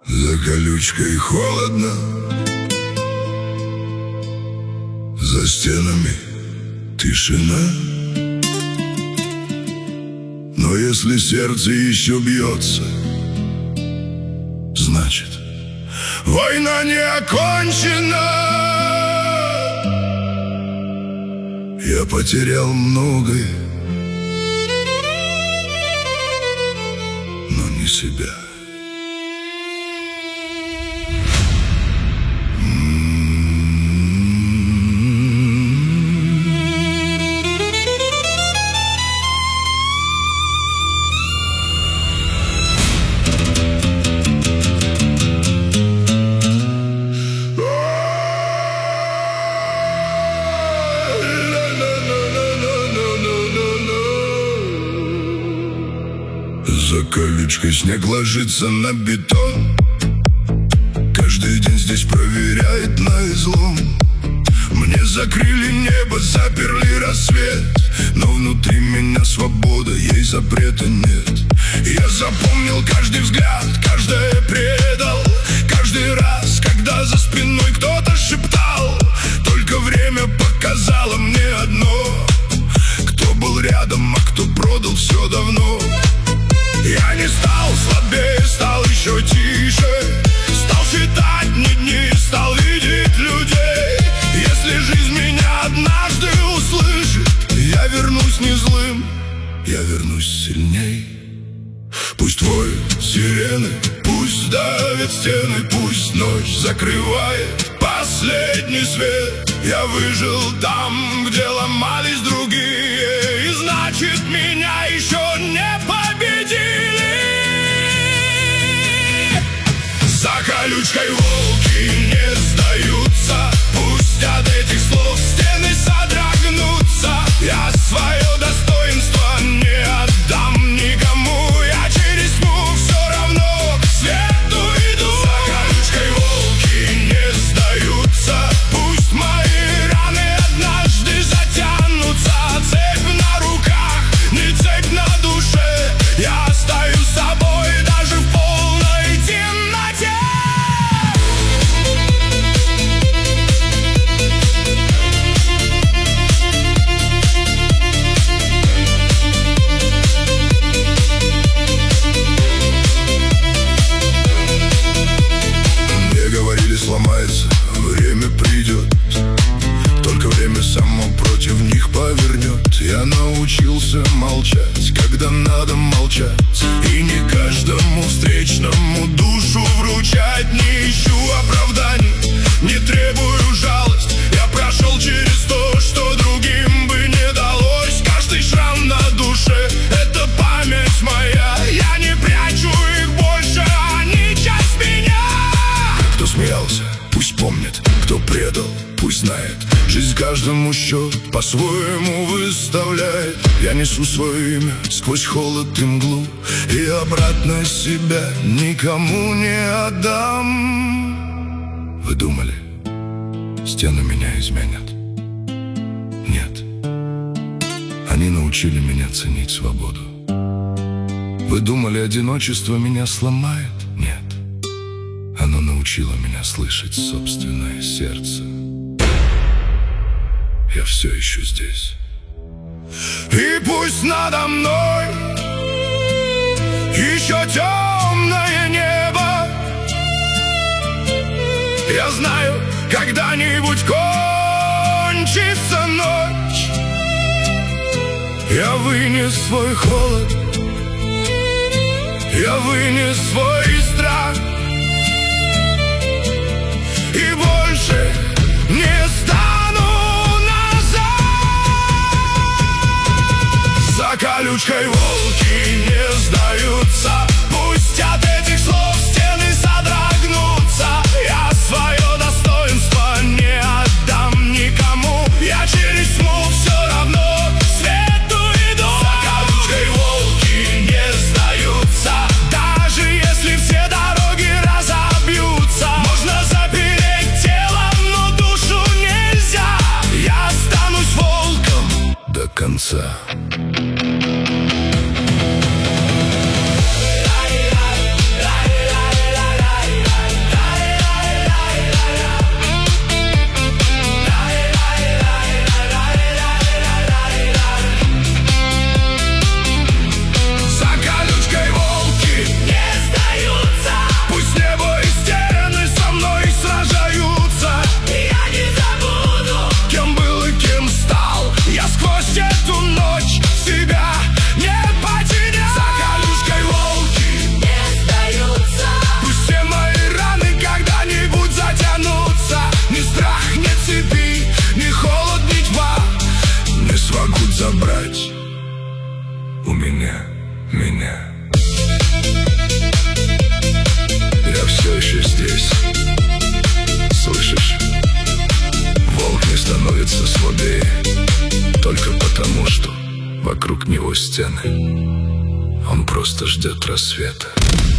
За колючкой холодно, за стенами тишина. Но если сердце еще бьется, значит, война не окончена. Я потерял многое, но не себя. За колючкой снег ложится на бетон. Каждый день здесь проверяет на излом. Мне закрыли небо, заперли рассвет, но внутри меня свобода, ей запрета нет. Я запомнил каждый взгляд, каждое предал. Каждый раз, когда за спиной кто-то шептал. Только время показало мне одно: кто был рядом, а кто продал все давно. Я не стал слабее, стал еще тише. Стал считать дни, стал видеть людей. Если жизнь меня однажды услышит, я вернусь не злым, я вернусь сильней. Пусть воют сирены, пусть давят стены, пусть ночь закрывает последний свет. Я выжил там, где ломались другие, и значит, меня еще не победили. За колючкой волки не сдаются, пусть от этих слов стены содрогнутся. Я свое достоинство не отдам никому, я через тьму все равно к свету иду. За колючкой волки не сдаются, пусть мои раны однажды затянутся. Цепь на руках, не цепь на душе, я остаюсь собой даже в полной темноте. Мне говорили, сломается, время придет, только время само против них повернет. Я научился молчать, когда надо молчать, и не каждому встречному душу вручать. Не ищу оправданий, не требую жалость. Я прошел через то, что другим бы не далось. Каждый шрам на душе — это память моя. Я не прячу их больше, они часть меня. Кто смеялся, пусть помнит, кто предал, пусть знает. Жизнь каждому счет по-своему выставляет. Я несу свое имя сквозь холод и мглу, и обратно себя никому не отдам. Вы думали, стены меня изменят? Нет. Они научили меня ценить свободу. Вы думали, одиночество меня сломает? Нет. Оно научило меня слышать собственное сердце. Я все еще здесь. И пусть надо мной еще темное небо, я знаю, когда-нибудь кончится ночь. Я вынес свой холод, я вынес свой страх, и больше не стану назад. За колючкой волки не сдаются, пусть от этих слов стены содрогнутся. Я свое достоинство не отдам никому, я через тьму все равно к свету иду. За колючкой волки не сдаются, даже если все дороги разобьются. Можно запереть тело, но душу нельзя. Я останусь волком до конца. стены. Он просто ждет рассвета.